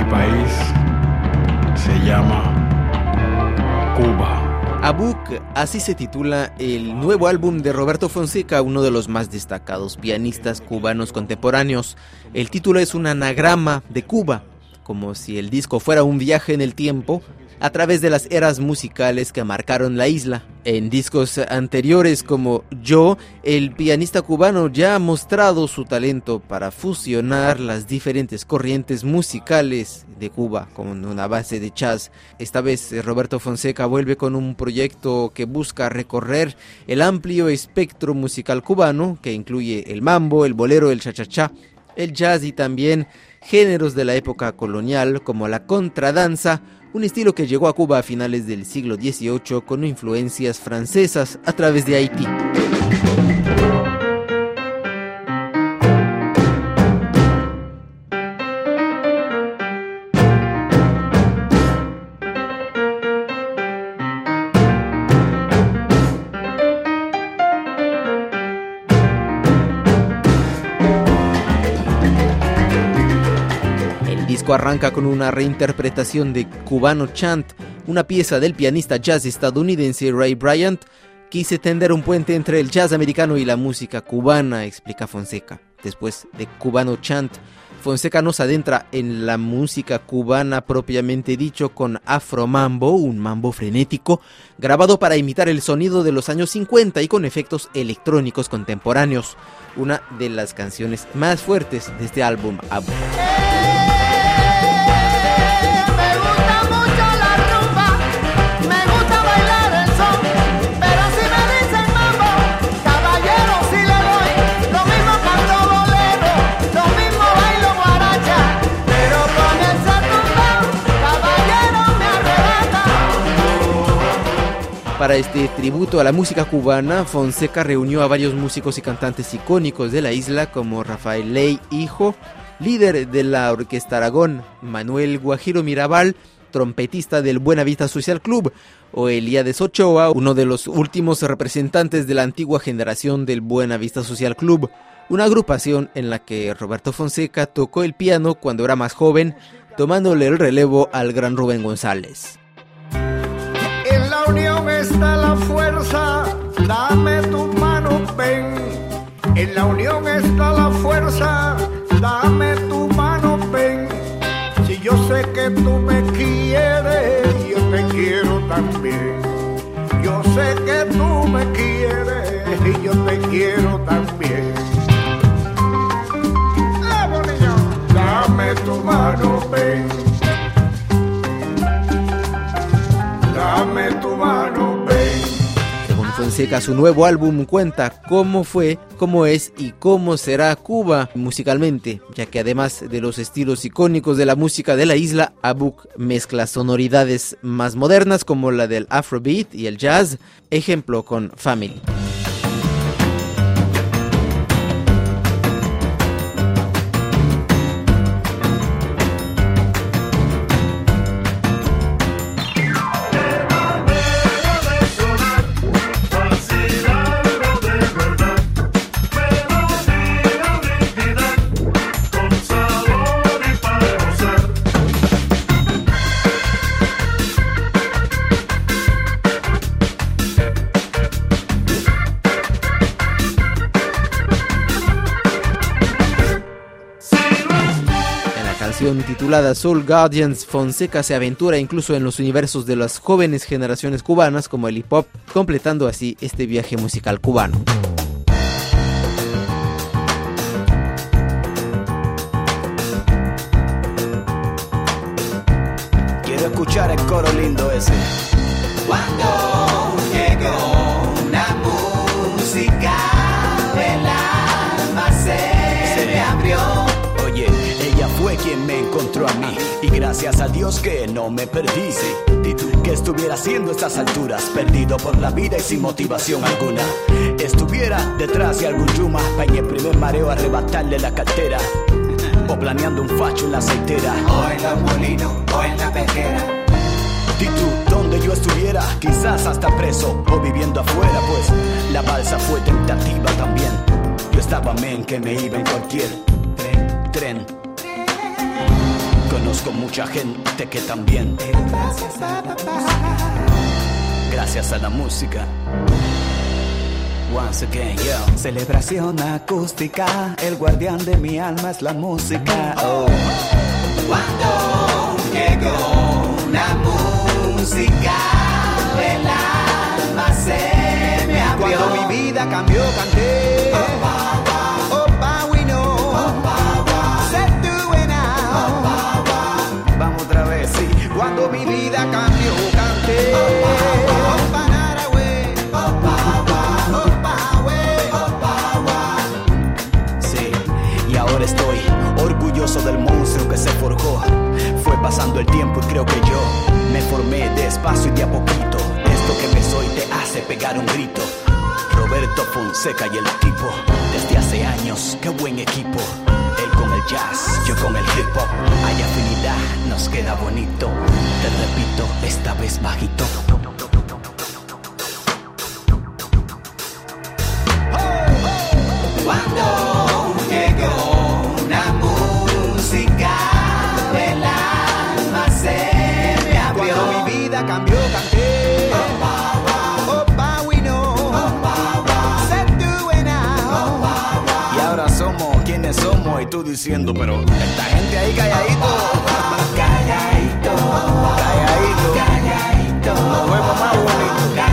mi país se llama Cuba. Abuk, así se titula el nuevo álbum de Roberto Fonseca, uno de los más destacados pianistas cubanos contemporáneos. El título es un anagrama de Cuba, como si el disco fuera un viaje en el tiempo a través de las eras musicales que marcaron la isla. En discos anteriores como Yo, el pianista cubano ya ha mostrado su talento para fusionar las diferentes corrientes musicales de Cuba con una base de jazz. Esta vez Roberto Fonseca vuelve con un proyecto que busca recorrer el amplio espectro musical cubano, que incluye el mambo, el bolero, el cha-cha-cha, el jazz y también géneros de la época colonial como la contradanza, un estilo que llegó a Cuba a finales del siglo XVIII con influencias francesas a través de Haití. El disco arranca con una reinterpretación de Cubano Chant, una pieza del pianista jazz estadounidense Ray Bryant. Quise tender un puente entre el jazz americano y la música cubana, explica Fonseca. Después de Cubano Chant, Fonseca nos adentra en la música cubana propiamente dicho con Afro Mambo, un mambo frenético, grabado para imitar el sonido de los años 50 y con efectos electrónicos contemporáneos. Una de las canciones más fuertes de este álbum, Abuk. Para este tributo a la música cubana, Fonseca reunió a varios músicos y cantantes icónicos de la isla como Rafael Ley Hijo, líder de la Orquesta Aragón, Manuel Guajiro Mirabal, trompetista del Buenavista Social Club, o Elías Ochoa, uno de los últimos representantes de la antigua generación del Buenavista Social Club, una agrupación en la que Roberto Fonseca tocó el piano cuando era más joven, tomándole el relevo al gran Rubén González. En la unión está la fuerza, dame tu mano, ven. En la unión está la fuerza, dame tu mano, ven. Si yo sé que tú me quieres, yo te quiero también. Yo sé que tú me quieres y yo te quiero también. Dame tu mano, ven. Dame tu mano, ven. Según Fonseca, su nuevo álbum cuenta cómo fue, cómo es y cómo será Cuba musicalmente, ya que además de los estilos icónicos de la música de la isla, Abuk mezcla sonoridades más modernas como la del Afrobeat y el jazz, ejemplo con Family. Titulada Soul Guardians, Fonseca se aventura incluso en los universos de las jóvenes generaciones cubanas como el hip hop, completando así este viaje musical cubano. Quiero escuchar el coro lindo ese. Cuando llegó una música del alma se me abrió. Oye, ella fue quien me encontró a mí y gracias a Dios que no me perdí. ¿Y tú qué estuviera haciendo a estas alturas? Perdido por la vida y sin motivación alguna. Estuviera detrás de algún yuma pa' en el primer mareo arrebatarle la cartera, o planeando un facho en la aceitera, o en los molinos, o en la pesquera. ¿Y tú donde yo estuviera? Quizás hasta preso o viviendo afuera, pues la balsa fue tentativa también. Yo estaba men que me iba en cualquier tren. Conozco mucha gente que también. Gracias a la música. Once again, yo. Celebración acústica, el guardián de mi alma es la música. Oh. Cuando llegó la música, el alma se me abrió. Cuando mi vida cambió, canté. Opa, we know. Set doing now. Vamos otra vez, sí. Cuando mi vida cambió, canté. Opa, nada, wey. Sí, y ahora estoy orgulloso del monstruo que se forjó. Fue pasando el tiempo y creo que yo me formé despacio y de a poquito. Esto que me soy te hace pegar un grito. Roberto Fonseca y el tipo, desde hace años, qué buen equipo. Él con el jazz, yo con el hip hop. Hay afinidad, nos queda bonito. Te repito, esta vez bajito. Cuando llegó la música, el alma se me abrió. Cuando mi vida cambió, canté. Opa, we know. Set doing now. Y ahora somos quienes somos y tú diciendo, pero esta gente ahí calladito. Calladito. Calladito. Calladito. Nos vemos más bonito.